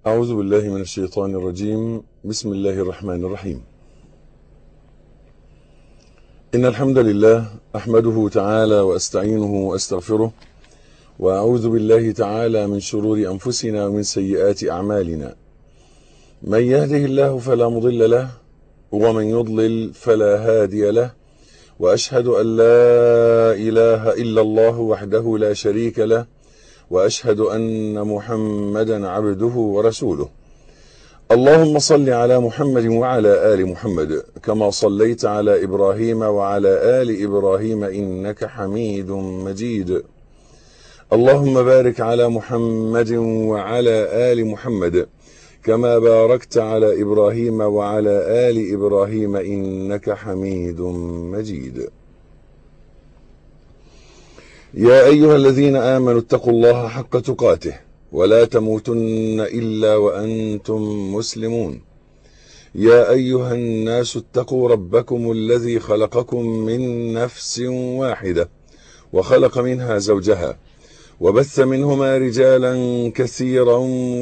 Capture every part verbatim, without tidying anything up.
أعوذ بالله من الشيطان الرجيم. بسم الله الرحمن الرحيم. إن الحمد لله أحمده تعالى وأستعينه وأستغفره، وأعوذ بالله تعالى من شرور أنفسنا ومن سيئات أعمالنا. من يهده الله فلا مضل له، ومن يضلل فلا هادي له، وأشهد أن لا إله إلا الله وحده لا شريك له، وأشهد أن محمدا عبده ورسوله. اللهم صل على محمد وعلى آل محمد كما صليت على إبراهيم وعلى آل إبراهيم إنك حميد مجيد. اللهم بارك على محمد وعلى آل محمد كما باركت على إبراهيم وعلى آل إبراهيم إنك حميد مجيد. يا أيها الذين آمنوا اتقوا الله حق تقاته ولا تموتن إلا وأنتم مسلمون. يا أيها الناس اتقوا ربكم الذي خلقكم من نفس واحدة وخلق منها زوجها وبث منهما رجالا كثيرا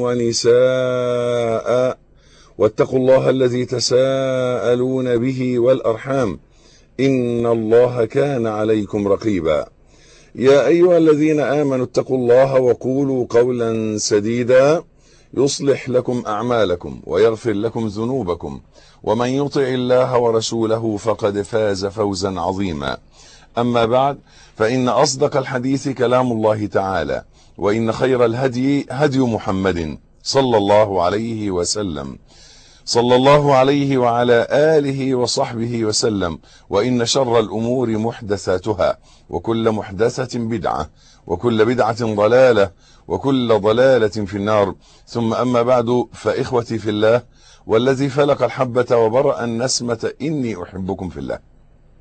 ونساء، واتقوا الله الذي تساءلون به والأرحام إن الله كان عليكم رقيبا. يا أيها الذين آمنوا اتقوا الله وقولوا قولا سديدا يصلح لكم أعمالكم ويغفر لكم ذنوبكم، ومن يطع الله ورسوله فقد فاز فوزا عظيما. أما بعد، فإن أصدق الحديث كلام الله تعالى، وإن خير الهدي هدي محمد صلى الله عليه وسلم صلى الله عليه وعلى آله وصحبه وسلم. وإن شر الأمور محدثاتها، وكل محدثة بدعة، وكل بدعة ضلالة، وكل ضلالة في النار. ثم أما بعد، فإخوتي في الله والذي فلق الحبة وبرأ النسمة إني أحبكم في الله،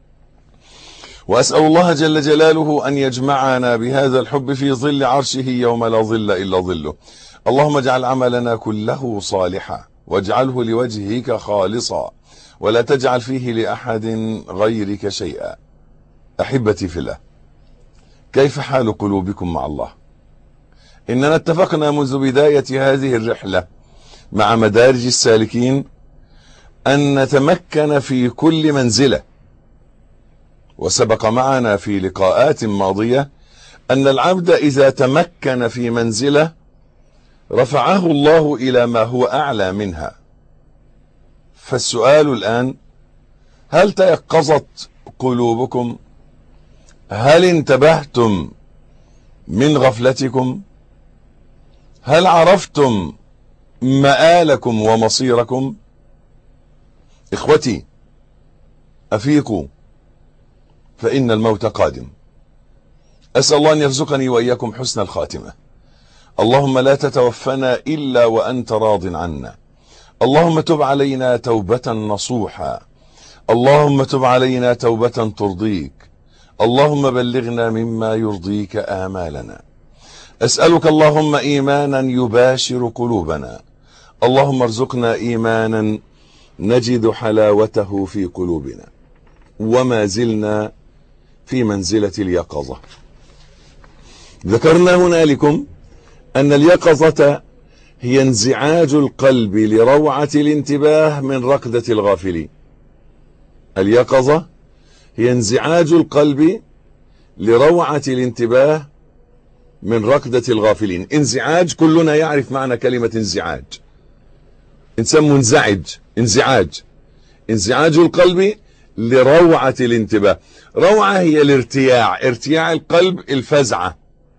وأسأل الله جل جلاله أن يجمعنا بهذا الحب في ظل عرشه يوم لا ظل إلا ظله. اللهم اجعل عملنا كله صالحا، واجعله لوجهك خالصا، ولا تجعل فيه لأحد غيرك شيئا. أحبتي في الله، كيف حال قلوبكم مع الله؟ إننا اتفقنا منذ بداية هذه الرحلة مع مدارج السالكين أن نتمكن في كل منزلة، وسبق معنا في لقاءات ماضية أن العبد إذا تمكن في منزلة رفعه الله إلى ما هو أعلى منها. فالسؤال الآن: هل تيقظت قلوبكم؟ هل انتبهتم من غفلتكم؟ هل عرفتم مآلكم ومصيركم؟ إخوتي، أفيقوا، فإن الموت قادم. أسأل الله أن يرزقني وإياكم حسن الخاتمة. اللهم لا تتوفنا إلا وأنت راض عنا. اللهم تب علينا توبة نصوحا. اللهم تب علينا توبة ترضيك. اللهم بلغنا مما يرضيك آمالنا. أسألك اللهم إيمانا يباشر قلوبنا. اللهم ارزقنا إيمانا نجد حلاوته في قلوبنا. وما زلنا في منزلة اليقظة. ذكرنا هنالكم أن اليقظة هي انزعاج القلب لروعة الانتباه من رقدة الغافلين. اليقظة هي انزعاج القلب لروعة الانتباه من رقدة الغافلين. انزعاج، كلنا يعرف معنى كلمة انزعاج. إنسان منزعج، انزعاج انزعاج القلب لروعة الانتباه. روعة هي الارتياع، ارتياع القلب، الفزعة،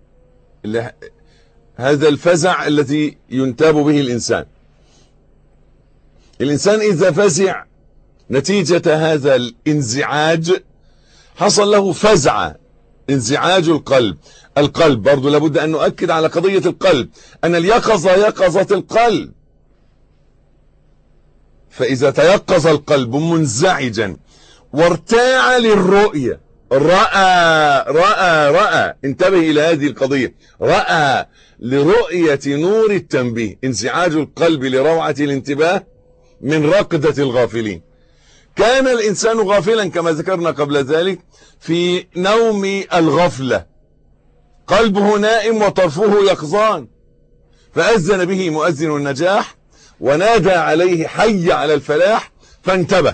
هذا الفزع الذي ينتاب به الإنسان. الإنسان إذا فزع نتيجة هذا الانزعاج حصل له فزعة، انزعاج القلب. القلب برضو لابد أن نؤكد على قضية القلب، أن اليقظة يقظة القلب. فإذا تيقظ القلب منزعجا وارتاع للرؤية، رأى رأى رأى انتبه إلى هذه القضية، رأى لرؤية نور التنبيه، انزعاج القلب لروعة الانتباه من رقدة الغافلين. كان الإنسان غافلا كما ذكرنا قبل ذلك في نوم الغفلة، قلبه نائم وطرفه يقظان، فأذن به مؤذن النجاح ونادى عليه حي على الفلاح فانتبه.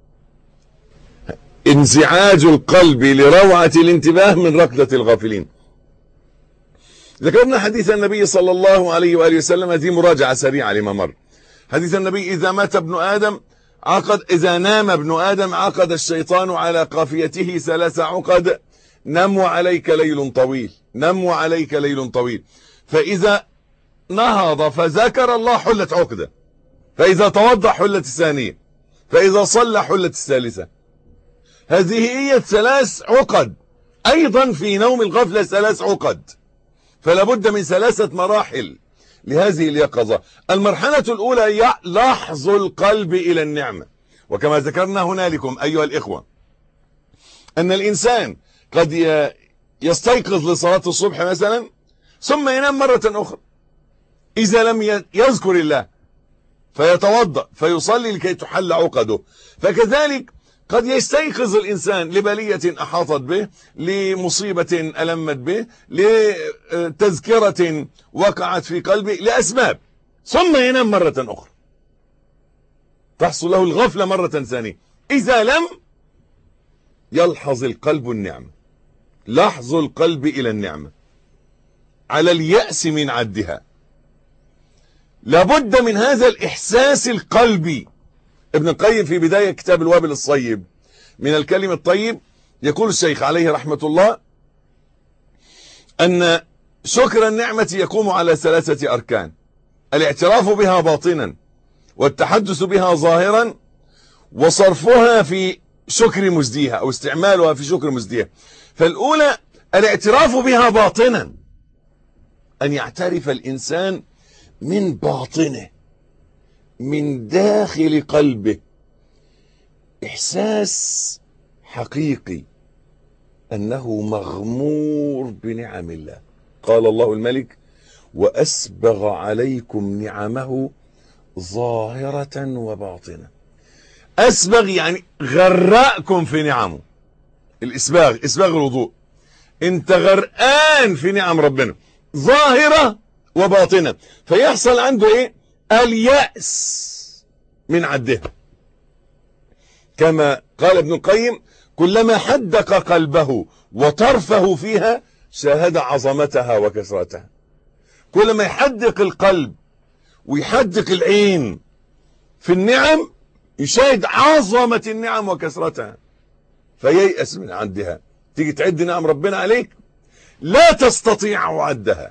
انزعاج القلب لروعة الانتباه من ركضة الغافلين. ذكرنا حديث النبي صلى الله عليه وآله وسلم، هذه مراجعة سريعة لما مر. حديث النبي: إذا مات ابن آدم عقد إذا نام ابن آدم عقد الشيطان على قافيته ثلاث عقد: نم عليك ليل طويل، نم عليك ليل طويل، فإذا نهض فذكر الله حلت عقدة، فإذا توضأ حلت الثانية، فإذا صلى حلت الثالثة. هذه هي ثلاث عقد. أيضا في نوم الغفلة ثلاث عقد، فلا بد من ثلاثة مراحل لهذه اليقظة. المرحلة الأولى لحظ القلب إلى النعمة، وكما ذكرنا هنالكم أيها الإخوة أن الإنسان قد يستيقظ لصلاة الصبح مثلا ثم ينام مرة أخرى إذا لم يذكر الله، فيتوضأ فيصلي لكي تحل عقده. فكذلك قد يستيقظ الإنسان لبلية أحاطت به، لمصيبة ألمت به، لتذكرة وقعت في قلبه، لأسباب، ثم ينام مرة أخرى، تحصل له الغفلة مرة ثانية. إذا لم يلحظ القلب النعمة، لحظ القلب إلى النعمة على اليأس من عدها. لابد من هذا الإحساس القلبي. ابن القيم في بداية كتاب الوابل الصيب من الكلم الطيب يقول الشيخ عليه رحمة الله أن شكر النعمة يقوم على ثلاثة أركان: الاعتراف بها باطنا، والتحدث بها ظاهرا، وصرفها في شكر مزديها أو استعمالها في شكر مزديها. فالأولى الاعتراف بها باطنا، أن يعترف الإنسان من باطنه، من داخل قلبه، إحساس حقيقي أنه مغمور بنعم الله. قال الله الملك: وأسبغ عليكم نعمه ظاهرة وباطنة. أسبغ يعني غرقكم في نعمه. الإسباغ إسباغ الوضوء، انت غرقان في نعم ربنا ظاهرة وباطنة، فيحصل عنده ايه؟ اليأس من عدها. كما قال ابن القيم: كلما حدق قلبه وطرفه فيها شاهد عظمتها وكثرتها. كلما يحدق القلب ويحدق العين في النعم يشاهد عظمة النعم وكثرتها فييأس من عدها. تيجي تعد نعم ربنا عليك لا تستطيع عدها،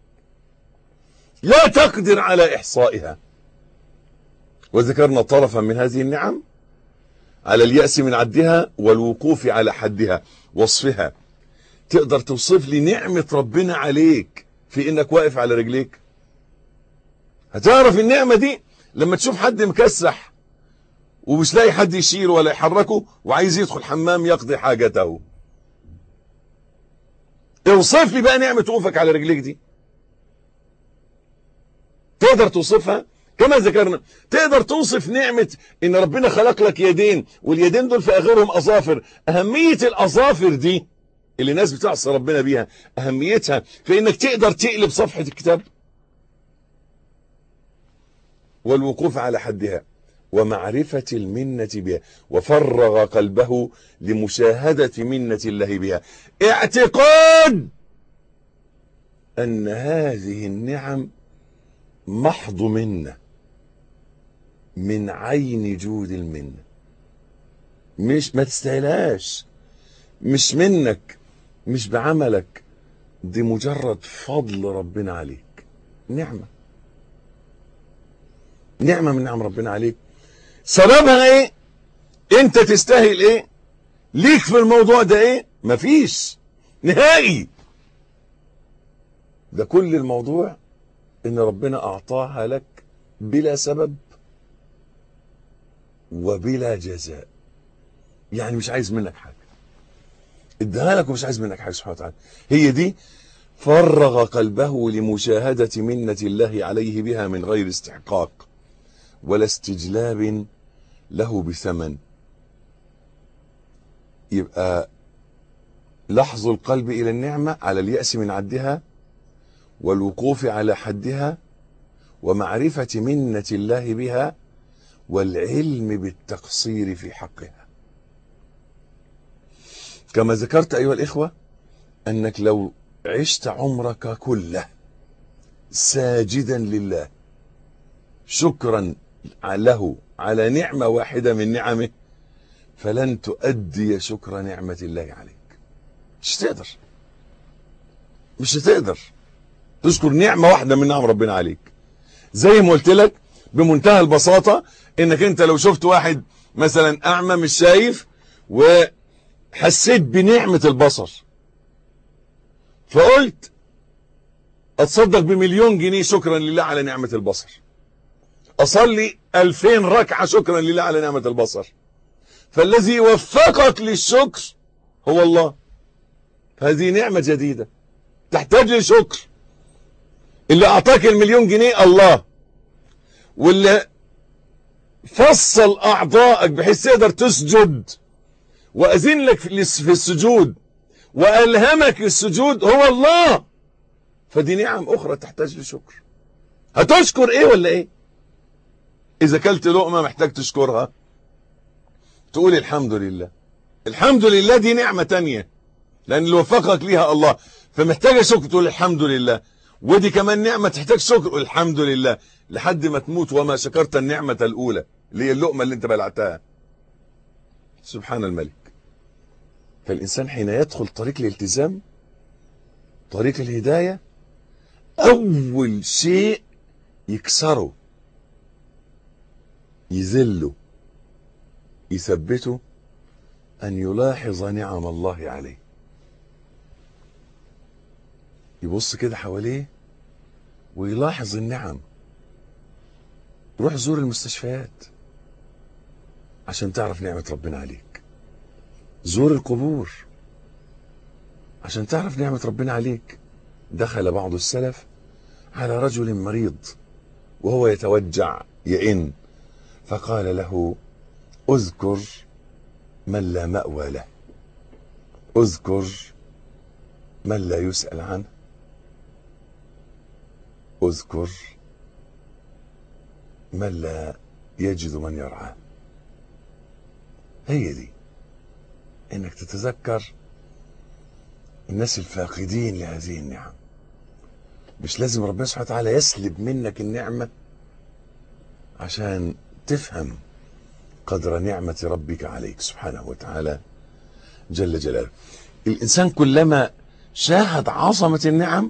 لا تقدر على إحصائها. وذكرنا طرفا من هذه النعم على اليأس من عدها والوقوف على حدها، وصفها. تقدر توصف لي نعمة ربنا عليك في انك واقف على رجليك؟ هتعرف النعمة دي لما تشوف حد مكسح ومش لاقي حد يشيله ولا يحركه وعايز يدخل حمام يقضي حاجته. اوصف لي بقى نعمة وقوفك على رجليك دي. تقدر توصفها؟ كما ذكرنا تقدر توصف نعمة ان ربنا خلق لك يدين، واليدين دول في اخرهم اظافر. اهمية الاظافر دي اللي الناس بتعصي ربنا بيها، اهميتها في انك تقدر تقلب صفحة الكتاب. والوقوف على حدها ومعرفة المنة بها، وفرغ قلبه لمشاهدة منة الله بها. اعتقاد ان هذه النعم محض منه من عين جود المنة، مش ما تستاهلهاش، مش منك، مش بعملك، دي مجرد فضل ربنا عليك. نعمة نعمة من نعم ربنا عليك. سببها ايه؟ انت تستاهل ايه؟ ليك في الموضوع ده ايه؟ مفيش نهائي. ده كل الموضوع ان ربنا اعطاها لك بلا سبب وبلا جزاء. يعني مش عايز منك حاجة، ادها لك ومش عايز منك حاجة سبحانه وتعالى. هي دي فرغ قلبه لمشاهدة منة الله عليه بها من غير استحقاق ولا استجلاب له بثمن. يبقى لحظ القلب إلى النعمة على اليأس من عدها والوقوف على حدها ومعرفة منة الله بها والعلم بالتقصير في حقها. كما ذكرت أيها الإخوة أنك لو عشت عمرك كله ساجدا لله شكرا له على نعمة واحدة من نعمه فلن تؤدي شكر نعمة الله عليك. مش هتقدر مش هتقدر تشكر نعمة واحدة من نعم ربنا عليك. زي ما قلت لك بمنتهى البساطة انك انت لو شفت واحد مثلا اعمى مش شايف وحسيت بنعمة البصر فقلت اتصدق بمليون جنيه شكرا لله على نعمة البصر، اصلي الفين ركعة شكرا لله على نعمة البصر، فالذي وفقك للشكر هو الله. هذه نعمة جديدة تحتاج لشكر. اللي اعطاك المليون جنيه الله، واللي فصل اعضائك بحيث تقدر تسجد واذن لك في السجود والهمك السجود هو الله. فدي نعم اخرى تحتاج لشكر. هتشكر ايه ولا ايه؟ اذا كلت لقمة محتاج تشكرها تقول الحمد لله. الحمد لله دي نعمة تانية لان اللي وفقك ليها الله، فمحتاجة شكر تقول الحمد لله. ودي كمان نعمة تحتاج شكر الحمد لله لحد ما تموت وما شكرت النعمة الاولى اللي هي اللقمة اللي انت بلعتها. سبحان الملك. فالانسان حين يدخل طريق الالتزام طريق الهداية اول شيء يكسره يذله يثبته ان يلاحظ نعم الله عليه. يبص كده حواليه ويلاحظ النعم. روح زور المستشفيات عشان تعرف نعمة ربنا عليك. زور القبور عشان تعرف نعمة ربنا عليك. دخل بعض السلف على رجل مريض وهو يتوجع يئن فقال له اذكر من لا مأوى له، اذكر من لا يسأل عنه، اذكر من لا يجد من يرعاه. هي دي انك تتذكر الناس الفاقدين لهذه النعم. مش لازم ربنا سبحانه وتعالى يسلب منك النعمة عشان تفهم قدر نعمة ربك عليك سبحانه وتعالى جل جلاله. الإنسان كلما شاهد عظمة النعم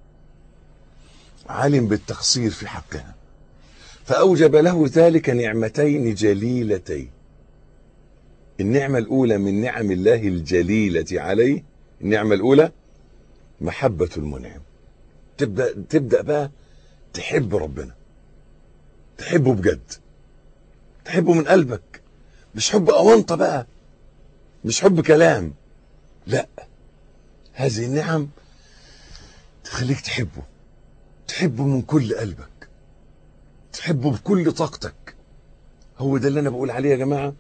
علم بالتقصير في حقها فأوجب له ذلك نعمتين جليلتين. النعمة الأولى من نعم الله الجليلة عليه، النعمة الأولى محبة المنعم. تبدأ تبدأ بقى تحب ربنا، تحبه بجد، تحبه من قلبك، مش حب أونطة بقى، مش حب كلام، لا، هذه النعم تخليك تحبه، تحبه من كل قلبك، تحبه بكل طاقتك. هو ده اللي أنا بقول عليه يا جماعة،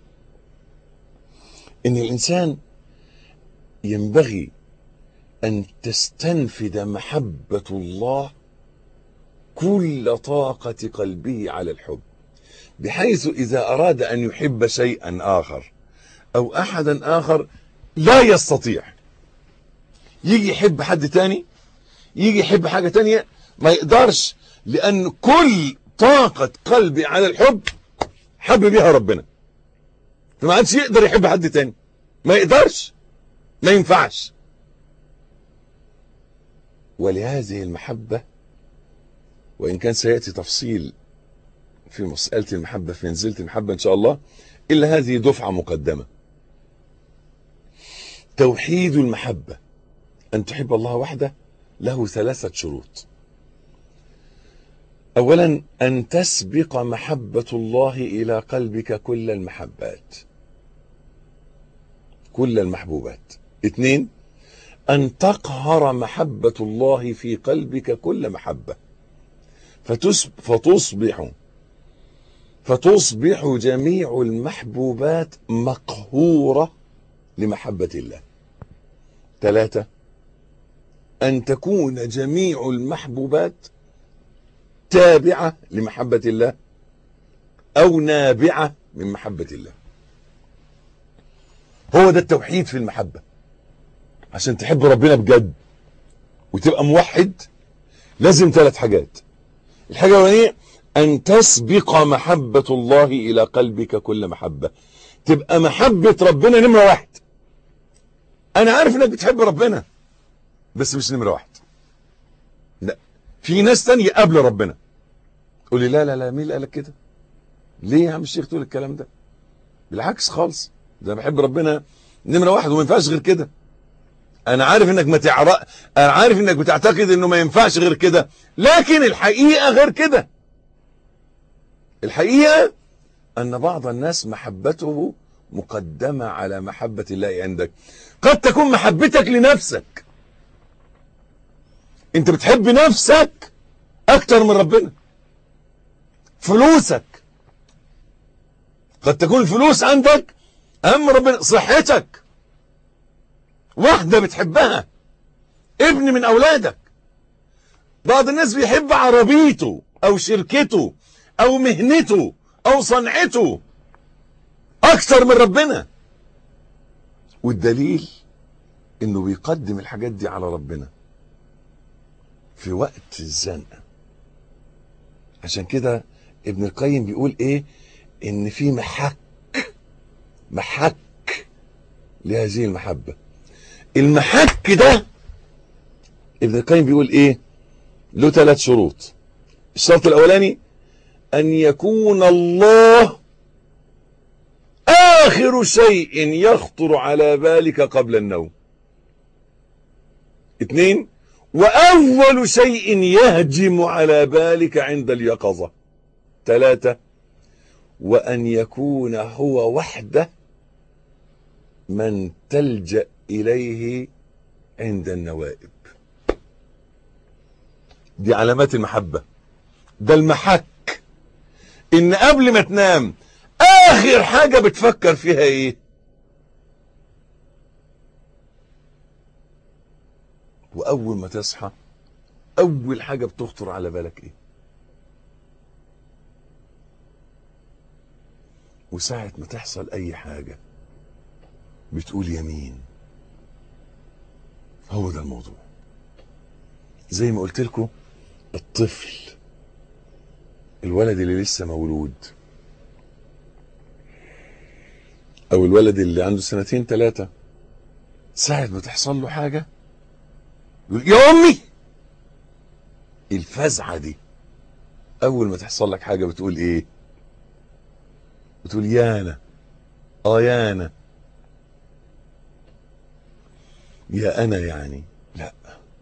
إن الإنسان ينبغي أن تستنفد محبة الله كل طاقة قلبه على الحب، بحيث إذا أراد أن يحب شيئا آخر أو أحدا آخر لا يستطيع. يجي يحب حد تاني، يجي يحب حاجة تانية، ما يقدرش، لأن كل طاقة قلبي على الحب حب بيها ربنا، فما عادش يقدر يحب حد تاني، ما يقدرش، ما ينفعش. ولهذه المحبة، وإن كان سيأتي تفصيل في مسألة المحبة في منزلة المحبة إن شاء الله، إلا هذه دفعة مقدمة. توحيد المحبة أن تحب الله وحده له ثلاثة شروط. أولا أن تسبق محبة الله إلى قلبك كل المحبات، كل المحبوبات. اثنين أن تقهر محبة الله في قلبك كل محبة فتصبح فتصبح جميع المحبوبات مقهورة لمحبة الله. ثلاثة أن تكون جميع المحبوبات تابعة لمحبة الله أو نابعة من محبة الله. هو ده التوحيد في المحبة. عشان تحب ربنا بجد وتبقى موحد لازم ثلاث حاجات. الحاجة الأولانية أن تسبق محبة الله إلى قلبك كل محبة. تبقى محبة ربنا نمرة واحد. أنا عارف إنك بتحب ربنا بس مش نمرة واحد. لا، في ناس تانية قبل ربنا. تقول لي لا لا لا، مين اللي قالك كده؟ ليه يا عم الشيخ تقول الكلام ده؟ بالعكس خالص، ده بحب ربنا نمرة واحد وما ينفعش غير كده. أنا عارف إنك ما تعرف، أنا عارف إنك بتعتقد إنه ما ينفعش غير كده، لكن الحقيقة غير كده. الحقيقة أن بعض الناس محبته مقدمة على محبة الله عندك. قد تكون محبتك لنفسك، أنت بتحب نفسك أكتر من ربنا. فلوسك، قد تكون الفلوس عندك أهم من ربنا. صحتك، واحدة بتحبها، ابن من أولادك. بعض الناس بيحب عربيته أو شركته أو مهنته أو صنعته أكتر من ربنا. والدليل إنه بيقدم الحاجات دي على ربنا في وقت الزنقة. عشان كده ابن القيم بيقول إيه؟ إن في محك محك لهذه المحبة. المحك ده ابن القيم بيقول إيه؟ له ثلاث شروط. الشرط الأولاني أن يكون الله آخر شيء يخطر على بالك قبل النوم. اثنين، وأول شيء يهجم على بالك عند اليقظة. ثلاثة، وأن يكون هو وحده من تلجأ إليه عند النوائب. دي علامات المحبة. ده المحك، إن قبل ما تنام آخر حاجة بتفكر فيها إيه؟ وأول ما تصحى أول حاجة بتخطر على بالك إيه؟ وساعة ما تحصل أي حاجة بتقول يمين. هو ده الموضوع. زي ما قلت لكم، الطفل، الولد اللي لسه مولود او الولد اللي عنده سنتين ثلاثة، ساعة ما تحصل له حاجة يقول يا امي. الفزعة دي اول ما تحصل لك حاجة بتقول ايه؟ بتقول يانا، اه يانا، يا انا يعني، لا،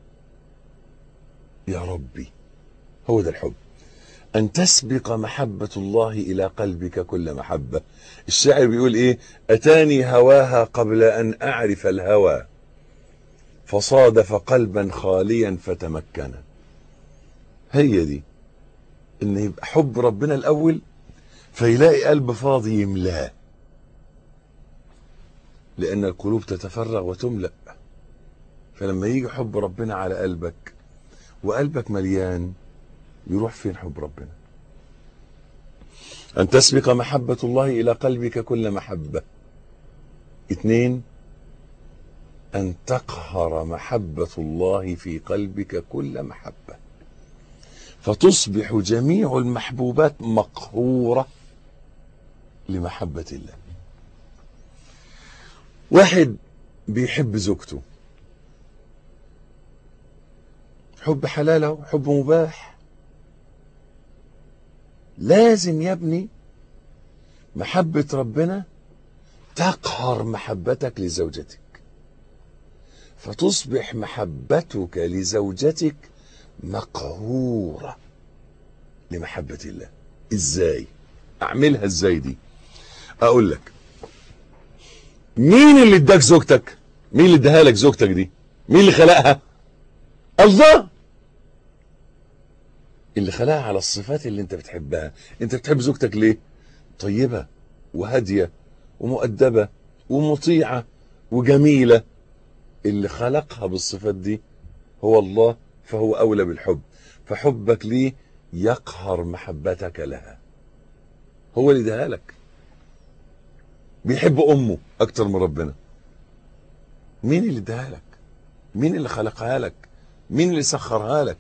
يا ربي. هو ده الحب. أن تسبق محبة الله إلى قلبك كل محبة. الشاعر بيقول إيه؟ أتاني هواها قبل أن أعرف الهوى، فصادف قلبا خاليا فتمكن. هي دي، إن يبقى حب ربنا الأول فيلاقي قلب فاضي يملاه، لأن القلوب تتفرغ وتملأ. فلما يجي حب ربنا على قلبك وقلبك مليان، يروح فين حب ربنا؟ أن تسبق محبة الله إلى قلبك كل محبة. اثنين، أن تقهر محبة الله في قلبك كل محبة، فتصبح جميع المحبوبات مقهورة لمحبة الله. واحد بيحب زوجته حب حلال، حب مباح. لازم يا ابني محبة ربنا تقهر محبتك لزوجتك، فتصبح محبتك لزوجتك مقهورة لمحبة الله. ازاي اعملها؟ ازاي دي؟ اقول لك. مين اللي اداك زوجتك؟ مين اللي اداها لك زوجتك دي؟ مين اللي خلقها؟ الله. اللي خلقها على الصفات اللي انت بتحبها. انت بتحب زوجتك ليه؟ طيبة وهادية ومؤدبة ومطيعة وجميلة. اللي خلقها بالصفات دي هو الله، فهو أولى بالحب. فحبك ليه يقهر محبتك لها. هو اللي اداها لك. بيحب امه اكتر من ربنا. مين اللي اداها لك؟ مين اللي خلقها لك؟ مين اللي سخرها لك؟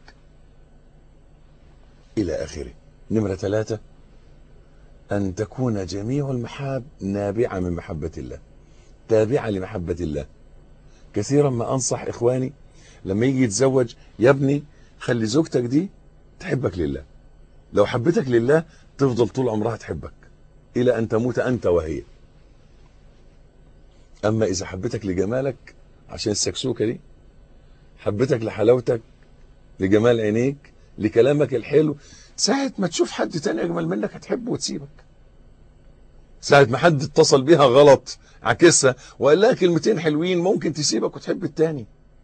الى اخره. نمرة ثلاثة، ان تكون جميع المحاب نابعة من محبة الله، تابعة لمحبة الله. كثيرا ما انصح اخواني لما يجي يتزوج، يا ابني خلي زوجتك دي تحبك لله. لو حبتك لله تفضل طول عمرها تحبك الى ان تموت انت وهي. اما اذا حبتك لجمالك عشان السكسوكة دي، حبتك لحلاوتك، لجمال عينيك، لكلامك الحلو، ساعة ما تشوف حد تاني اجمل منك هتحبه وتسيبك. ساعة ما حد اتصل بيها غلط عكسها وقال لها كلمتين حلوين ممكن تسيبك وتحب التاني.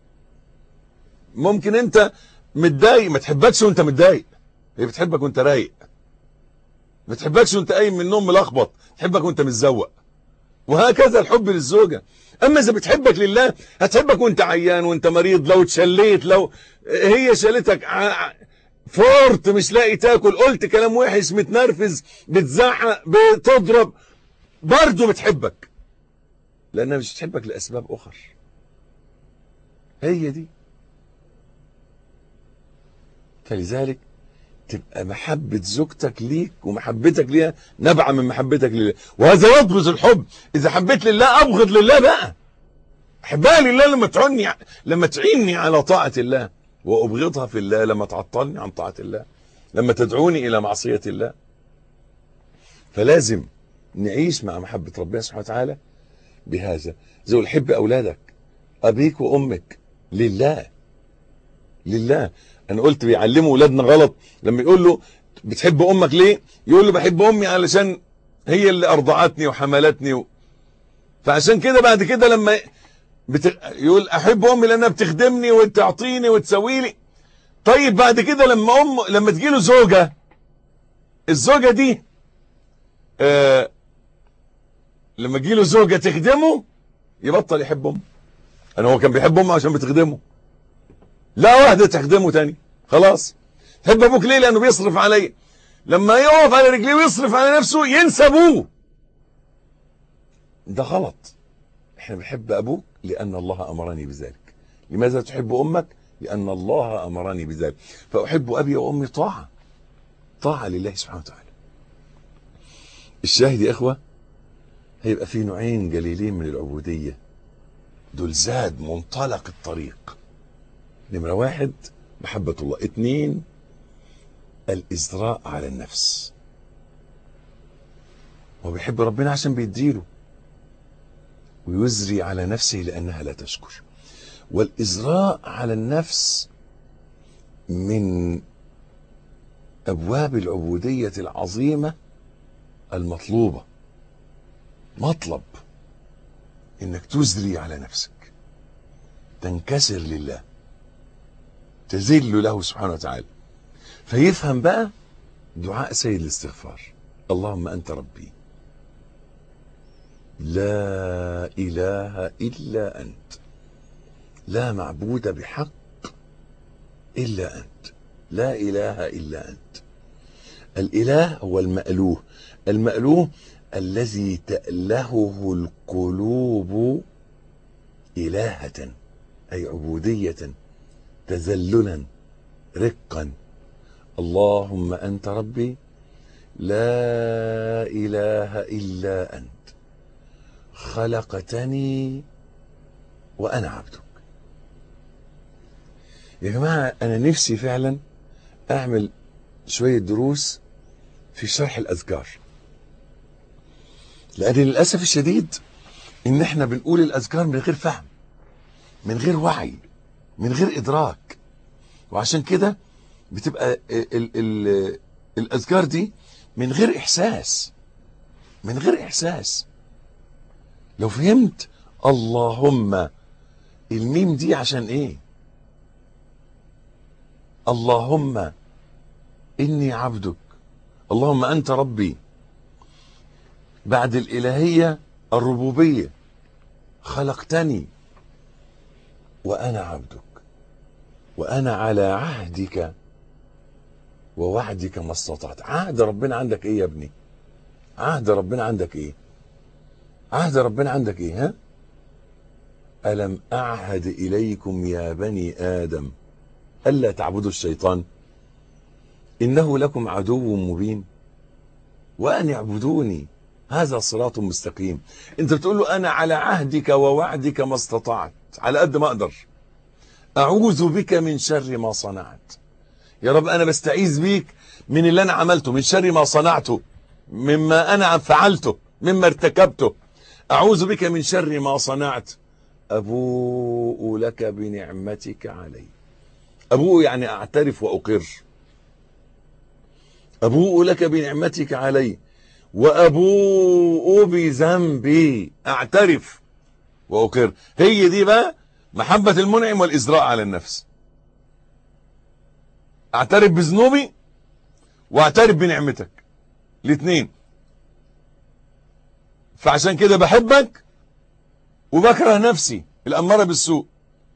ممكن انت متضايق ما تحبكش وانت متضايق، هي بتحبك وانت رايق. ما تحبكش وانت قايم من النوم ملخبط، تحبك وانت متزوق. وهكذا الحب للزوجة. اما اذا بتحبك لله هتحبك وانت عيان وانت مريض، لو اتشليت، لو هي شالتك فورت مش لاقي تاكل، قلت كلام وحش، متنرفز، بتزعق، بتضرب، برضه بتحبك، لانها مش بتحبك لاسباب اخر. هي دي. فلذلك تبقى محبة زوجتك ليك ومحبتك ليها نبعة من محبتك لله. وهذا يضبط الحب. اذا حبيت لله ابغض لله بقى. احبها لله لما تعني لما تعيني على طاعة الله، وابغضها في الله لما تعطلني عن طاعة الله، لما تدعوني الى معصية الله. فلازم نعيش مع محبة ربنا سبحانه وتعالى بهذا. زي الحب اولادك، ابيك وامك لله. لله. انا قلت بيعلموا اولادنا غلط لما يقول له بتحب امك ليه؟ يقول له بحب امي علشان هي اللي ارضعتني وحملتني و... فعشان كده بعد كده لما بت... يقول احب امي لانها بتخدمني وتعطيني وتسوي لي. طيب بعد كده لما ام لما تجيله زوجه، الزوجه دي آه... لما تجيله زوجه تخدمه يبطل يحب امه. انا هو كان بيحب امه عشان بتخدمه، لا واحده تخدمه تاني خلاص. تحب ابوك ليه؟ لانه بيصرف علي. لما يقف على رجليه ويصرف على نفسه ينسى ابوه. ده غلط. احنا بنحب ابوك لان الله امرني بذلك. لماذا تحب امك؟ لان الله امرني بذلك. فاحب ابي وامي طاعه، طاعه لله سبحانه وتعالى. الشاهد يا اخوه، هيبقى في نوعين جليلين من العبوديه، دول زاد منطلق الطريق. نمره واحد محبه الله، اتنين الازراء على النفس. هو بيحب ربنا عشان بيديله، ويزري على نفسه لأنها لا تشكر. والإزراء على النفس من أبواب العبودية العظيمة المطلوبة. مطلب إنك تزري على نفسك، تنكسر لله، تذل له سبحانه وتعالى. فيفهم بقى دعاء سيد الاستغفار: اللهم أنت ربي لا إله إلا أنت، لا معبود بحق إلا أنت، لا إله إلا أنت. الإله هو المألوه. المألوه الذي تألهه القلوب إلهة، أي عبودية، تذللا، رقا. اللهم أنت ربي لا إله إلا أنت، خلقتني وأنا عبدك. يا جماعة أنا نفسي فعلا أعمل شوية دروس في شرح الأذكار، لأن للأسف الشديد إن إحنا بنقول الأذكار من غير فهم، من غير وعي، من غير إدراك. وعشان كده بتبقى ال ال الأذكار دي من غير إحساس، من غير إحساس. لو فهمت اللهم الميم دي عشان ايه؟ اللهم اني عبدك، اللهم انت ربي، بعد الالهية الربوبية، خلقتني وانا عبدك، وانا على عهدك ووعدك ما استطعت. عهد ربنا عندك ايه يا ابني؟ عهد ربنا عندك ايه؟ عهد ربنا عندك ايه؟ ها؟ ألم أعهد إليكم يا بني آدم ألا تعبدوا الشيطان إنه لكم عدو مبين وأن اعبدوني هذا صراط مستقيم. أنت بتقول له أنا على عهدك ووعدك ما استطعت، على قد ما أقدر، أعوذ بك من شر ما صنعت. يا رب أنا بستعيذ بيك من اللي أنا عملته، من شر ما صنعته، مما أنا فعلته، مما ارتكبته. أعوذ بك من شر ما صنعت، أبوء لك بنعمتك علي. أبوء يعني أعترف وأقر. أبوء لك بنعمتك علي وأبوء بذنبي، أعترف وأقر. هي دي بقى محبة المنعم والإزراء على النفس. أعترف بذنوبي وأعترف بنعمتك، الاثنين. فعشان كده بحبك وبكره نفسي الأمارة بالسوء،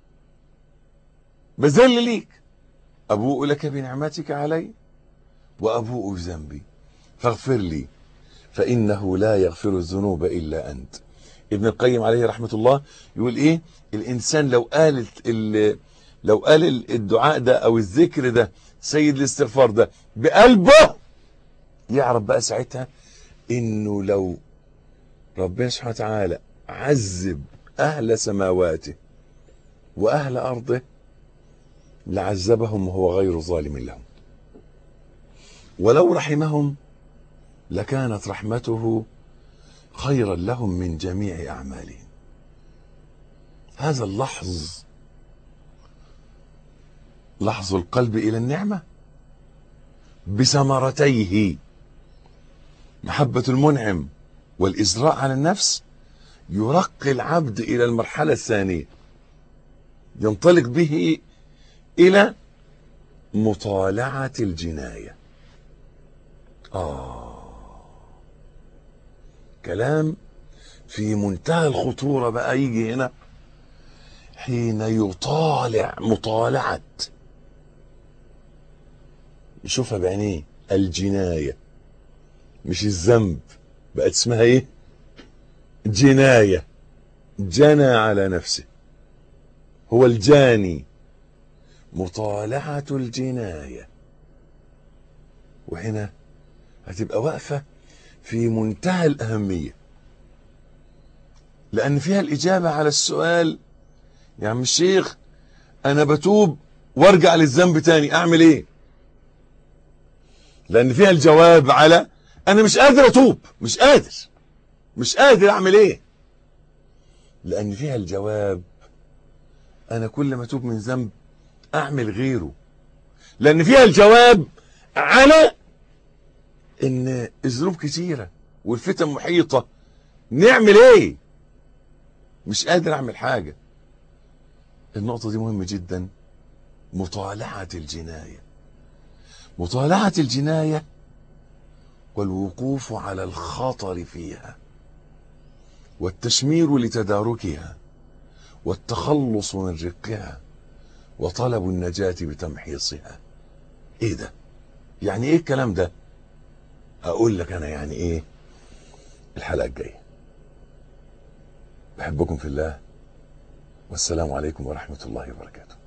بذل ليك. أبوء لك بنعمتك علي وأبوء بذنبي فاغفر لي فإنه لا يغفر الذنوب إلا أنت. ابن القيم عليه رحمة الله يقول إيه؟ الإنسان لو قال لو قال الدعاء ده أو الذكر ده، سيد الاستغفار ده، بقلبه، يعرف بقى ساعتها إنه لو ربنا سبحانه وتعالى عذب أهل سماواته وأهل أرضه لعذبهم وهو غير ظالم لهم، ولو رحمهم لكانت رحمته خيرا لهم من جميع أعمالهم. هذا اللحظ، لحظ القلب إلى النعمة بثمرتيه، محبة المنعم والإزراء على النفس، يرقي العبد إلى المرحلة الثانية، ينطلق به إلى مطالعة الجناية. آه كلام في منتهى الخطورة بقى يجي هنا، حين يطالع مطالعة، يشوفها بعينيه، الجناية مش الذنب، بقت اسمها ايه؟ جناية. جنى على نفسه، هو الجاني. مطالعة الجناية، وهنا هتبقى واقفة في منتهى الأهمية، لأن فيها الإجابة على السؤال: يا عم الشيخ أنا بتوب وارجع للذنب تاني، أعمل إيه؟ لأن فيها الجواب على أنا مش قادر أتوب، مش قادر مش قادر أعمل إيه؟ لأن فيها الجواب أنا كل ما أتوب من ذنب أعمل غيره. لأن فيها الجواب على إن الذنوب كتيرة والفتن محيطة، نعمل إيه؟ مش قادر أعمل حاجة. النقطة دي مهمة جدا، مطالعة الجناية. مطالعة الجناية والوقوف على الخطر فيها والتشمير لتداركها والتخلص من رقها وطلب النجاة بتمحيصها. ايه ده؟ يعني ايه الكلام ده؟ اقول لك انا يعني ايه الحلقة الجاية. بحبكم في الله، والسلام عليكم ورحمة الله وبركاته.